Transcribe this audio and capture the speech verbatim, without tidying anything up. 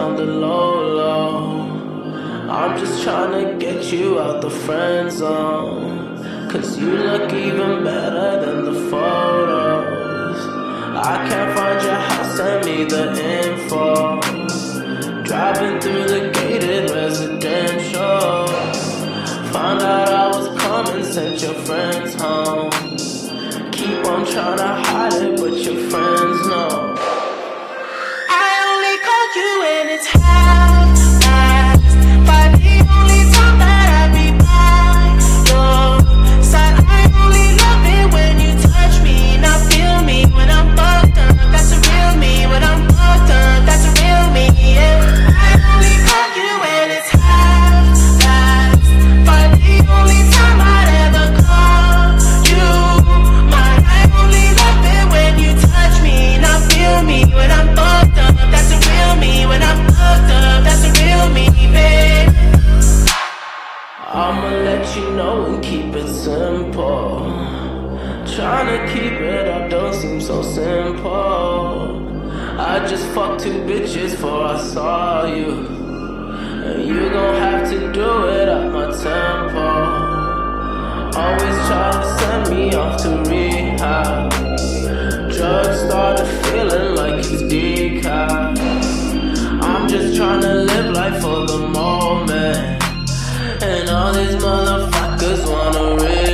on the low, low. I'm just tryna get you out the friend zone, cause you look even better than the photos. I can't find your house, send me the info. Driving through the gated residential, found out I was coming, sent your friends home. Keep on tryna hide it, but your friends know. I only called you when it's half past, but the only time that I be by your side. I only love it when you touch me, not feel me when I'm fucked up. That's a real me. When I'm fucked up, that's a real me, yeah. I only call you when it's half past, but the only time I'd ever call you mine. I only love it when you touch me, not feel me when I'm fucked up. That's a real me. When I'm fucked up, that's a real me, babe. I'ma let you know and keep it simple. Tryna keep it up don't seem so simple. I just fucked two bitches before I saw you, and you gon' have to do it at my tempo. Always try to send me off to rehab. Drugs started feeling like it's decaf. I'm just tryna live life for the moment, and all these motherfuckers wanna risk